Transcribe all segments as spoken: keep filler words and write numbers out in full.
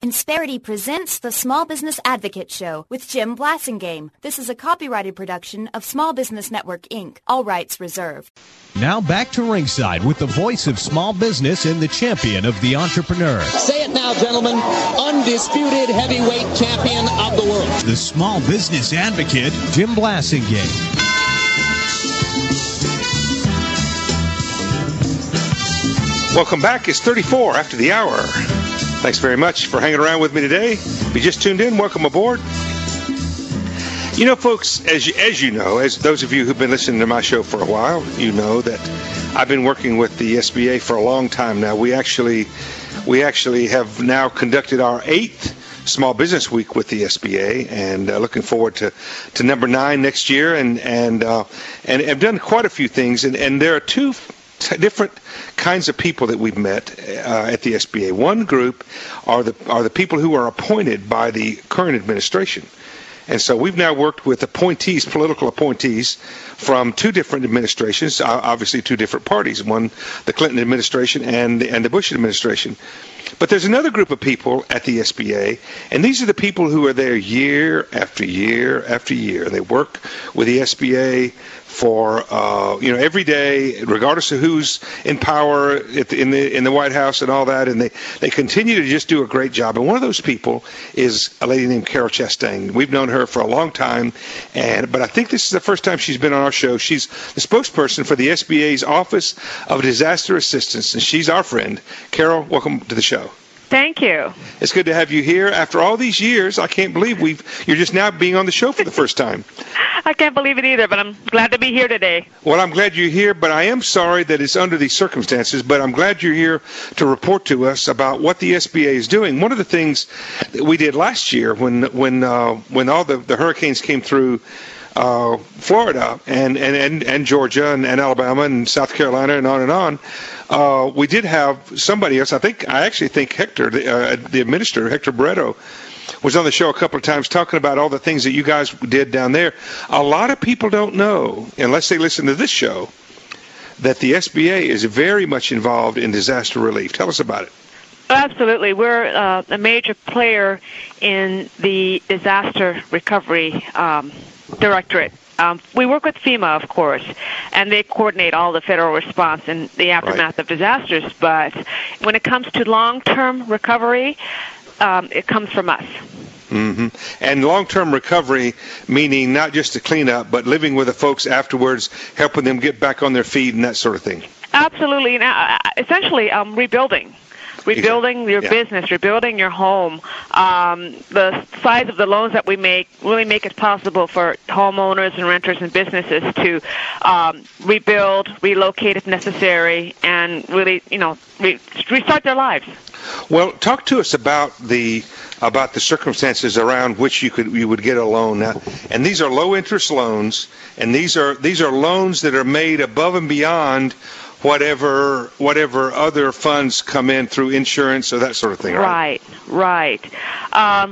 Insperity presents the Small Business Advocate Show with Jim Blasingame. This is a copyrighted production of Small Business Network, Incorporated. All rights reserved. Now back to ringside with the voice of small business and the champion of the entrepreneur. Say it now, gentlemen. Undisputed heavyweight champion of the world. The Small Business Advocate, Jim Blasingame. Welcome back. It's thirty-four after the hour. Thanks very much for hanging around with me today. If you just tuned in, welcome aboard. You know, folks, as you, as you know, as those of you who've been listening to my show for a while, you know that I've been working with the S B A for a long time now. We actually, we actually have now conducted our eighth Small Business Week with the S B A, and uh, looking forward to, to number nine next year. And and uh, and have done quite a few things. And, and there are two T- different kinds of people that we've met uh, at the S B A. One group are the are the people who are appointed by the current administration. And so we've now worked with appointees, political appointees, from two different administrations, obviously two different parties, one the Clinton administration and the, and the Bush administration. But there's another group of people at the S B A, and these are the people who are there year after year after year. They work with the S B A for uh, you know every day, regardless of who's in power at the, in the in the White House and all that, and they, they continue to just do a great job. And one of those people is a lady named Carol Chastain. We've known her for a long time, and but I think this is the first time she's been on our show. She's the spokesperson for the S B A's Office of Disaster Assistance, and she's our friend. Carol, welcome to the show. Thank you. It's good to have you here. After all these years, I can't believe we've you're just now being on the show for the first time. I can't believe it either, but I'm glad to be here today. Well, I'm glad you're here, but I am sorry that it's under these circumstances, but I'm glad you're here to report to us about what the S B A is doing. One of the things that we did last year when when uh, when all the, the hurricanes came through uh, Florida and, and, and, and Georgia and, and Alabama and South Carolina and on and on, Uh, we did have somebody else. I think I actually think Hector, the, uh, the administrator, Hector Barreto, was on the show a couple of times talking about all the things that you guys did down there. A lot of people don't know, unless they listen to this show, that the S B A is very much involved in disaster relief. Tell us about it. Absolutely. We're uh, a major player in the disaster recovery um, directorate. Um, we work with FEMA, of course, and they coordinate all the federal response in the aftermath right. of disasters. But when it comes to long-term recovery, um, it comes from us. Mm-hmm. And long-term recovery, meaning not just the cleanup, but living with the folks afterwards, helping them get back on their feet and that sort of thing. Absolutely. Now, essentially, um, rebuilding. Rebuilding your yeah. business, rebuilding your home. Um, the size of the loans that we make really make it possible for homeowners and renters and businesses to um, rebuild, relocate if necessary, and really, you know, re- restart their lives. Well, talk to us about the about the circumstances around which you could you would get a loan. Now, and these are low interest loans, and these are these are loans that are made above and beyond whatever whatever other funds come in through insurance or that sort of thing, right? Right, right. Um,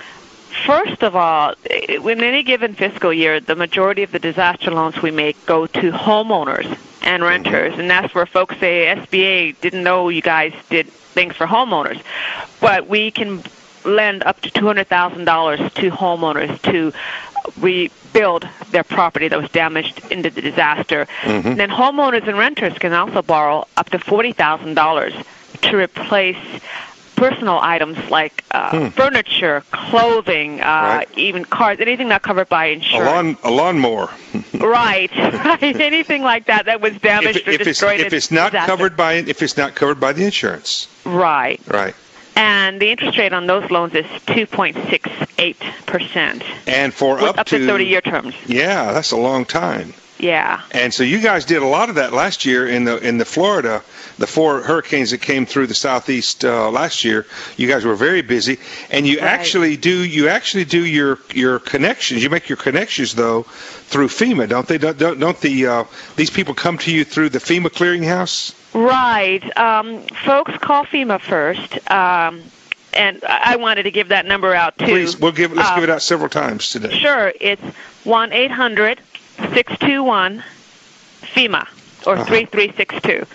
first of all, in any given fiscal year, the majority of the disaster loans we make go to homeowners and renters, mm-hmm. and that's where folks say S B A didn't know you guys did things for homeowners. But we can lend up to two hundred thousand dollars to homeowners to rebuild their property that was damaged in the disaster. Mm-hmm. And then homeowners and renters can also borrow up to forty thousand dollars to replace personal items like uh, hmm. furniture, clothing, uh, right. even cars, anything not covered by insurance. A, lawn, a lawnmower. right, right. Anything like that that was damaged if, or if destroyed. It's, if it's not disaster. covered by if it's not covered by the insurance. Right. Right. And the interest rate on those loans is two point six eight percent. And for up, up to, to thirty-year terms. Yeah, that's a long time. Yeah. And so you guys did a lot of that last year in the in the Florida, the four hurricanes that came through the southeast uh, last year. You guys were very busy, and you right. actually do you actually do your your connections. You make your connections though through FEMA, don't they? Don't don't, don't the uh, these people come to you through the FEMA clearinghouse? Right. Um, folks call FEMA first. Um, And I wanted to give that number out too. Please, we'll give. Let's um, give it out several times today. Sure, it's one eight hundred six two one FEMA or uh-huh. three three six two.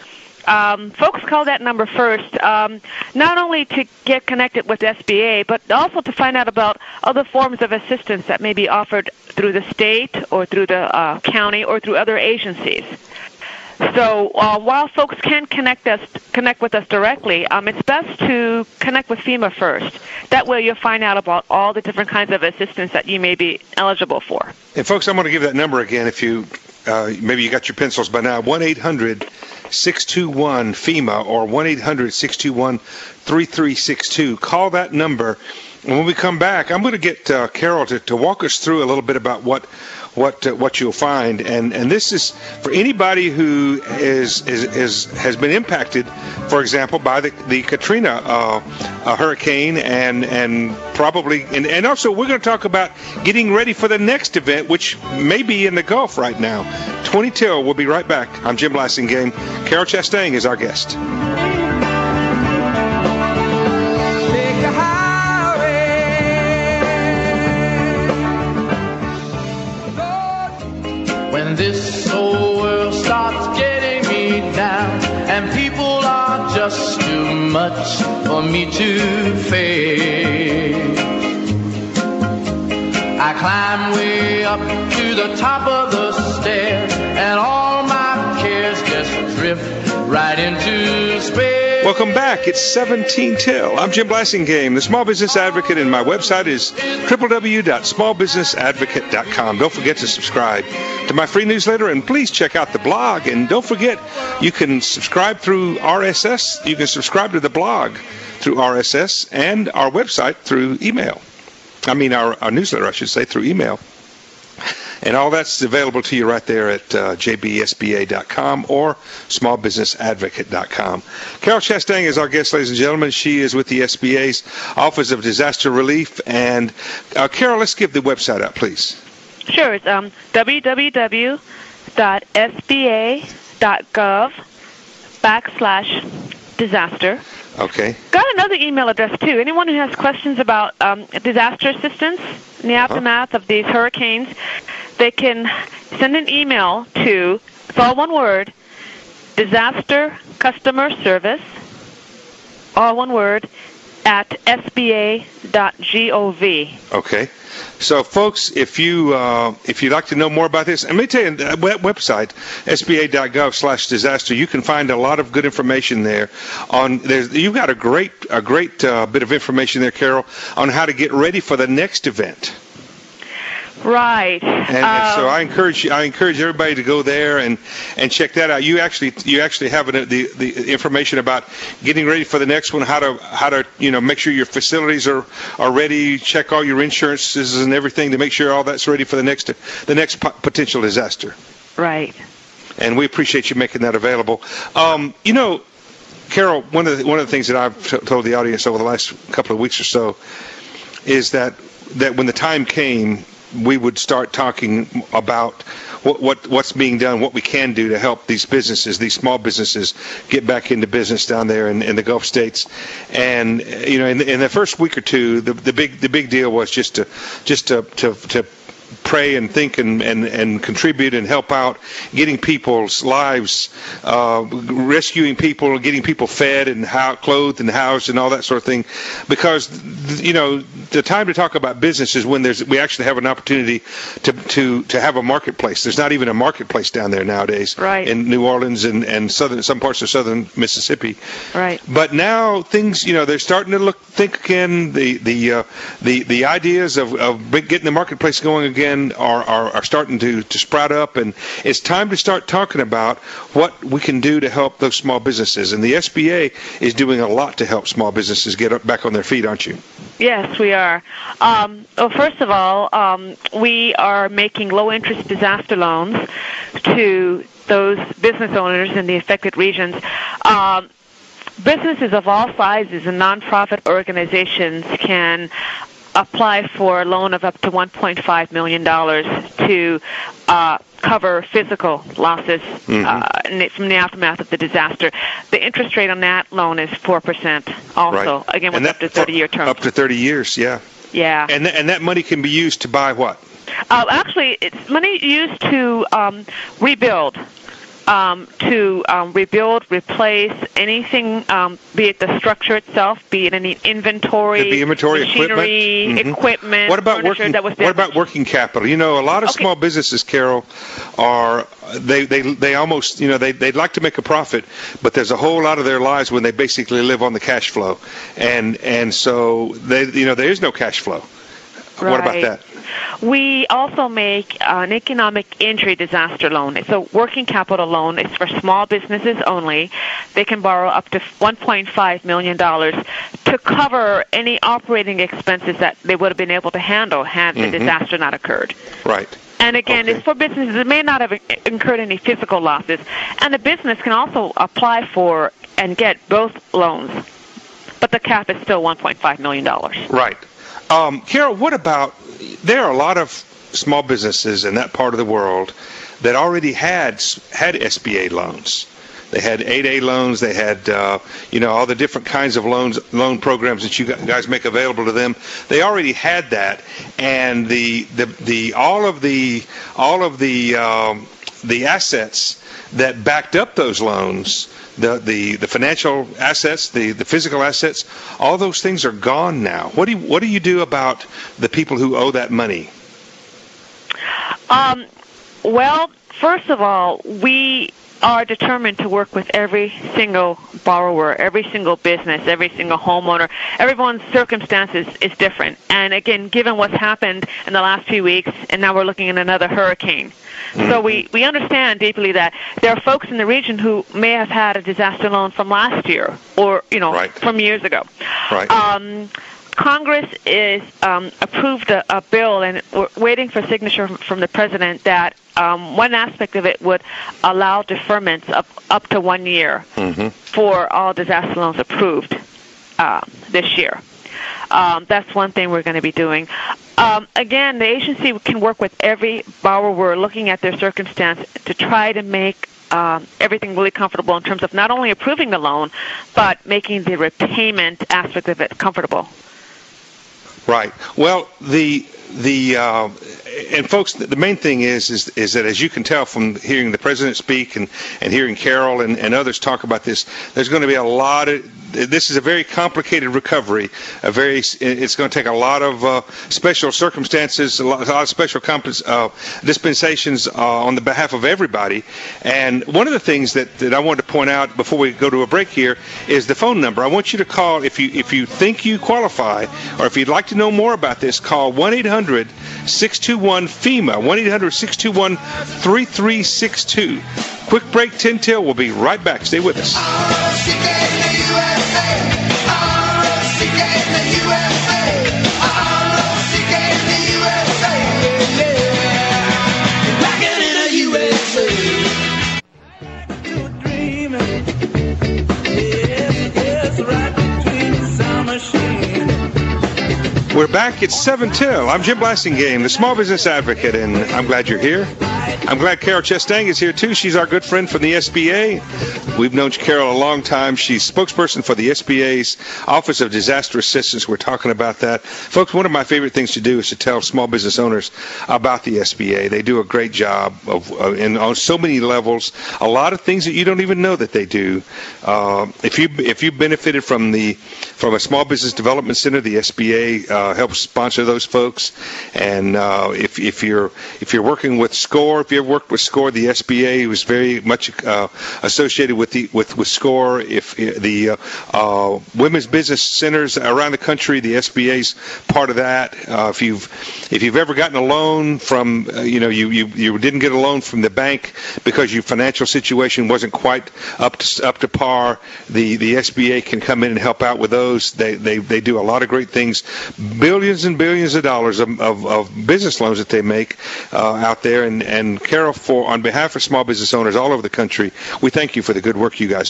Um, folks call that number first, um, not only to get connected with S B A, but also to find out about other forms of assistance that may be offered through the state or through the uh, county or through other agencies. So uh, while folks can connect us, connect with us directly, um, it's best to connect with FEMA first. That way you'll find out about all the different kinds of assistance that you may be eligible for. And folks, I'm going to give that number again if you, uh, maybe you got your pencils by now, one eight hundred six two one FEMA or one eight hundred six two one three three six two. Call that number. And when we come back, I'm going to get uh, Carol to, to walk us through a little bit about what what uh, what you'll find, and and this is for anybody who is is, is has been impacted, for example, by the the Katrina uh, uh, hurricane, and and probably and, and also we're going to talk about getting ready for the next event, which may be in the Gulf right now. twenty till. We'll be right back. I'm Jim Blasingame. Carol Chastain is our guest. When this whole world starts getting me down and people are just too much for me to face, I climb way up to the top of the stairs and all my cares just drift right into space. Welcome back. It's seventeen till. I'm Jim Blasingame, the Small Business Advocate, and my website is w w w dot small business advocate dot com. Don't forget to subscribe to my free newsletter, and please check out the blog. And don't forget, you can subscribe through R S S. You can subscribe to the blog through R S S and our website through email. I mean, our, our newsletter, I should say, through email. And all that's available to you right there at uh, j b s b a dot com or small business advocate dot com. Carol Chastain is our guest, ladies and gentlemen. She is with the S B A's Office of Disaster Relief. And uh, Carol, let's give the website out, please. Sure. It's um, w w w dot s b a dot gov backslash disaster. Okay. Got another email address, too. Anyone who has questions about um, disaster assistance in the aftermath uh-huh. of these hurricanes, they can send an email to, it's all one word, disaster customer service, all one word, at s b a dot gov. Okay. So, folks, if you uh, if you'd like to know more about this, and let me tell you, the website s b a dot gov slash disaster, you can find a lot of good information there. On there's you've got a great a great uh, bit of information there, Carol, on how to get ready for the next event. Right. And, and um, so I encourage I encourage everybody to go there and, and check that out. You actually you actually have the the information about getting ready for the next one, how to how to you know make sure your facilities are, are ready, check all your insurances and everything to make sure all that's ready for the next the next potential disaster. Right. And we appreciate you making that available. Um, you know, Carol, one of the, one of the things that I've t- told the audience over the last couple of weeks or so is that that when the time came, we would start talking about what, what what's being done, what we can do to help these businesses, these small businesses, get back into business down there in, in the Gulf states. And you know, in the, in the first week or two, the, the big the big deal was just to just to to, to pray and think and, and, and contribute and help out, getting people's lives, uh, rescuing people, getting people fed and how, clothed and housed and all that sort of thing. Because, you know, the time to talk about business is when there's we actually have an opportunity to to, to have a marketplace. There's not even a marketplace down there nowadays right. in New Orleans and, and southern some parts of southern Mississippi. Right. But now things, you know, they're starting to look think again. The the uh, the the ideas of, of getting the marketplace going again Are, are, are starting to, to sprout up, and it's time to start talking about what we can do to help those small businesses. And the S B A is doing a lot to help small businesses get up, back on their feet, aren't you? Yes, we are. Um, well, first of all, um, we are making low-interest disaster loans to those business owners in the affected regions. Um, businesses of all sizes and nonprofit organizations can apply for a loan of up to one point five million dollars to uh, cover physical losses mm-hmm. uh, from the aftermath of the disaster. The interest rate on that loan is four percent also, right. again, with that, up to thirty-year term. Up to thirty years, yeah. Yeah. And, th- and that money can be used to buy what? Uh, actually, it's money used to um, rebuild. um, to um, rebuild, replace anything, um, be it the structure itself, be it any inventory, Could be inventory, machinery, equipment. Mm-hmm. equipment, what about furniture working, that was What about working capital? You know, a lot of Okay. small businesses, Carol, are they, they they almost, you know, they, they'd like to make a profit, but there's a whole lot of their lives when they basically live on the cash flow. And and so, they you know, there is no cash flow. Right. What about that? We also make an economic injury disaster loan. It's a working capital loan. It's for small businesses only. They can borrow up to one point five million dollars to cover any operating expenses that they would have been able to handle had the Mm-hmm. disaster not occurred. Right. And again, Okay. it's for businesses that may not have incurred any physical losses. And the business can also apply for and get both loans. But the cap is still one point five million dollars. Right. Um, Carol, what about, there are a lot of small businesses in that part of the world that already had had S B A loans. They had eight A loans. They had, uh, you know, all the different kinds of loans, loan programs that you guys make available to them. They already had that, and the the, the all of the all of the um, the assets that backed up those loans. The, the, the financial assets, the, the physical assets, all those things are gone now. What do you, what do you do about the people who owe that money? Um, well, first of all, we are determined to work with every single borrower, every single business, every single homeowner. Everyone's circumstances is different. And again, given what's happened in the last few weeks, and now we're looking at another hurricane. Mm-hmm. So we, we understand deeply that there are folks in the region who may have had a disaster loan from last year or, you know, right. from years ago. Right. Um, Congress is um, approved a, a bill, and we're waiting for signature from, from the president that um, one aspect of it would allow deferments up up to one year mm-hmm. for all disaster loans approved uh, this year. Um, that's one thing we're going to be doing. Um, again, the agency can work with every borrower looking at their circumstance to try to make Um, everything really comfortable in terms of not only approving the loan, but making the repayment aspect of it comfortable. Right. Well, the the uh, and folks, the main thing is is is that, as you can tell from hearing the president speak and, and hearing Carol and, and others talk about this, there's going to be a lot of. This is a very complicated recovery. A very, it's going to take a lot of uh, special circumstances, a lot, a lot of special compens, uh, dispensations uh, on the behalf of everybody. And one of the things that, that I wanted to point out before we go to a break here is the phone number. I want you to call if you if you think you qualify, or if you'd like to know more about this. Call one eight hundred six two one FEMA, one eight hundred six two one three three six two. Quick break, ten till. We'll be right back. Stay with us. We're back at seven till. I'm Jim Blasingame, the Small Business Advocate, and I'm glad you're here. I'm glad Carol Chestang is here, too. She's our good friend from the S B A. We've known Carol a long time. She's spokesperson for the S B A's Office of Disaster Assistance. We're talking about that. Folks, one of my favorite things to do is to tell small business owners about the S B A. They do a great job of, uh, in, on so many levels, a lot of things that you don't even know that they do. Uh, if you if you benefited from the from a Small Business Development Center, the S B A uh, helps sponsor those folks. And uh, if if you're if you're working with SCORE, if you ever worked with SCORE, the S B A was very much uh, associated with the with, with SCORE. If the uh, uh, women's business centers around the country, the S B A's part of that. Uh, if you've if you've ever gotten a loan from uh, you know you, you you didn't get a loan from the bank because your financial situation wasn't quite up to up to par, the the S B A can come in and help out with those. They they they do a lot of great things. Billions and billions of dollars of, of, of business loans that they make uh, out there. And, and Carol, for on behalf of small business owners all over the country, we thank you for the good work you guys do.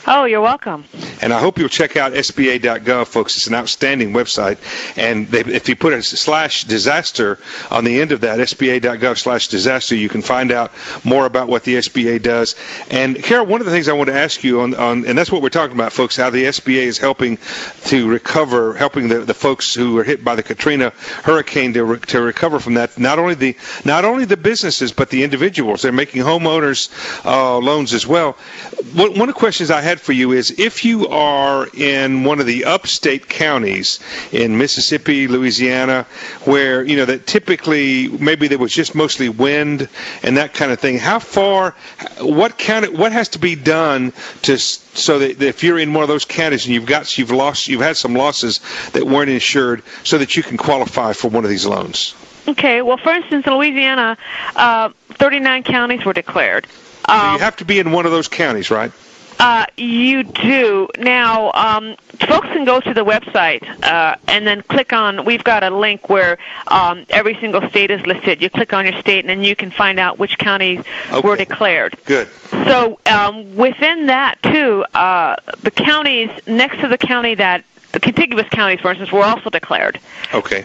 Oh, you're welcome. And I hope you'll check out S B A dot gov, folks. It's an outstanding website. And they, if you put a slash disaster on the end of that, S B A dot gov slash disaster, you can find out more about what the S B A does. And, Carol, one of the things I want to ask you, on, on and that's what we're talking about, folks, how the S B A is helping to recover, helping the, the folks who were hit by the Katrina hurricane to, re, to recover from that. Not only the not only the businesses, but the individuals. They're making homeowners uh, loans as well. One, one of the questions I had for you is, if you are in one of the upstate counties in Mississippi, Louisiana, where, you know, that typically maybe there was just mostly wind and that kind of thing, how far, what kind of, what has to be done to, so that if you're in one of those counties and you've got, you've lost, you've had some losses that weren't insured, so that you can qualify for one of these loans? Okay. Well, for instance, in Louisiana, uh, thirty-nine counties were declared. Um, so you have to be in one of those counties, right? Uh, you do. Now, um, folks can go to the website uh, and then click on, we've got a link where um, every single state is listed. You click on your state, and then you can find out which counties okay. were declared. Good. So um, within that, too, uh, the counties next to the county that, the contiguous counties, for instance, were also declared. Okay.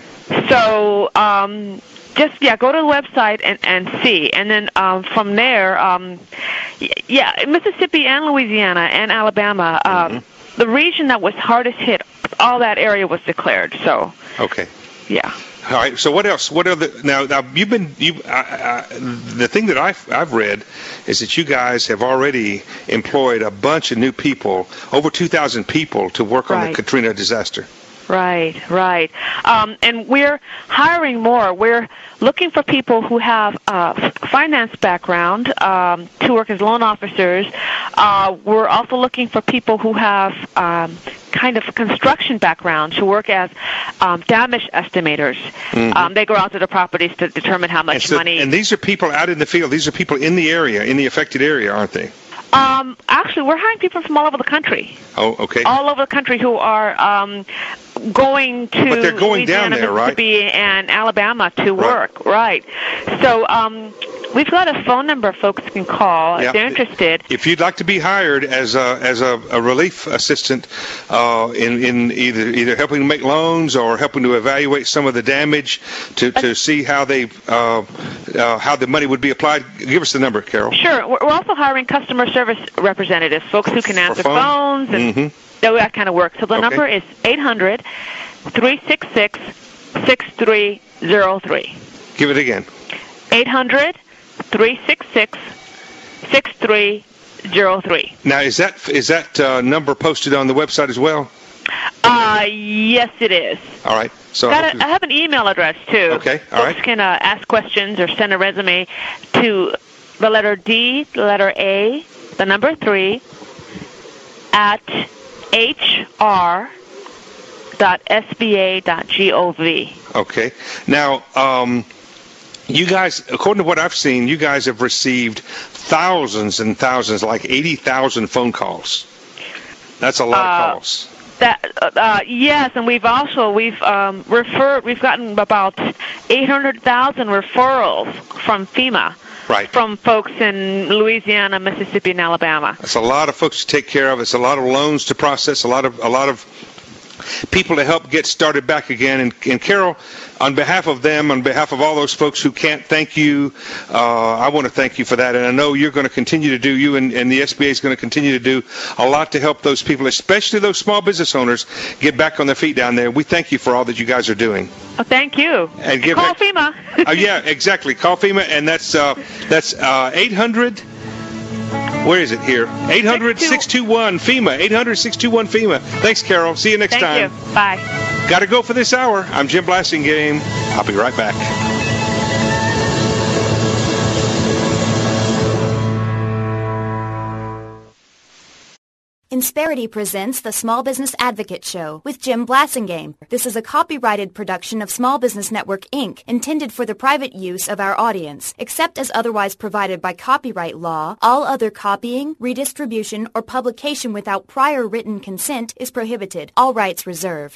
So um, just, yeah, go to the website and, and see. And then um, from there, um, yeah, Mississippi and Louisiana and Alabama, um, mm-hmm. the region that was hardest hit, all that area was declared. So, okay. Yeah. All right. So what else? What are the now? Now you've been you. I, I, the thing that I've I've read is that you guys have already employed a bunch of new people, over two thousand people, to work right. on the Katrina disaster. Right, right. Um, and we're hiring more. We're looking for people who have a finance background um, to work as loan officers. Uh, we're also looking for people who have um, kind of a construction background to work as um, damage estimators. Mm-hmm. Um, they go out to the properties to determine how much and so, money. And these are people out in the field. These are people in the area, in the affected area, aren't they? Um, actually, we're hiring people from all over the country. Oh, okay. All over the country who are um, going to but they're going Louisiana, down there, Mississippi, right? and Alabama to work. Right. right. So um, we've got a phone number folks can call yeah. if they're interested. If you'd like to be hired as a as a, a relief assistant uh, in in either either helping to make loans or helping to evaluate some of the damage to, to see how they uh, uh, how the money would be applied, give us the number, Carol. Sure. We're also hiring customer service representatives, folks who can answer phone? phones and mm-hmm. that kind of work. So the okay. number is eight hundred, three six six, six three zero three. Give it again. eight hundred, three six six, six three zero three. Now, is that is that uh, number posted on the website as well? Uh, yes, it is. All right. So Got a, I have an email address, too. Okay, all Folks right. can uh, ask questions or send a resume to the letter D, the letter A, the number three, at h r dot s b a dot gov. Okay. Now, um, you guys, according to what I've seen, you guys have received thousands and thousands, like eighty thousand phone calls. That's a lot uh, of calls. That uh, yes, and we've also we've um, referred we've gotten about eight hundred thousand referrals from FEMA. Right. From folks in Louisiana, Mississippi, and Alabama. It's a lot of folks to take care of. It's a lot of loans to process. A lot of a lot of people to help get started back again. And, and Carol, on behalf of them, on behalf of all those folks who can't thank you, uh, I want to thank you for that. And I know you're going to continue to do, you and, and the S B A is going to continue to do a lot to help those people, especially those small business owners, get back on their feet down there. We thank you for all that you guys are doing. Oh, thank you. And give Call it, FEMA. uh, yeah, exactly. Call FEMA, and that's uh, that's uh, eight hundred. Where is it here? eight hundred, six two one, FEMA. eight hundred, six two one, FEMA. Thanks, Carol. See you next Thank time. Thank you. Bye. Got to go for this hour. I'm Jim Blasingame. I'll be right back. Insperity presents the Small Business Advocate Show with Jim Blasingame. This is a copyrighted production of Small Business Network, Incorporated, intended for the private use of our audience. Except as otherwise provided by copyright law, all other copying, redistribution, or publication without prior written consent is prohibited. All rights reserved.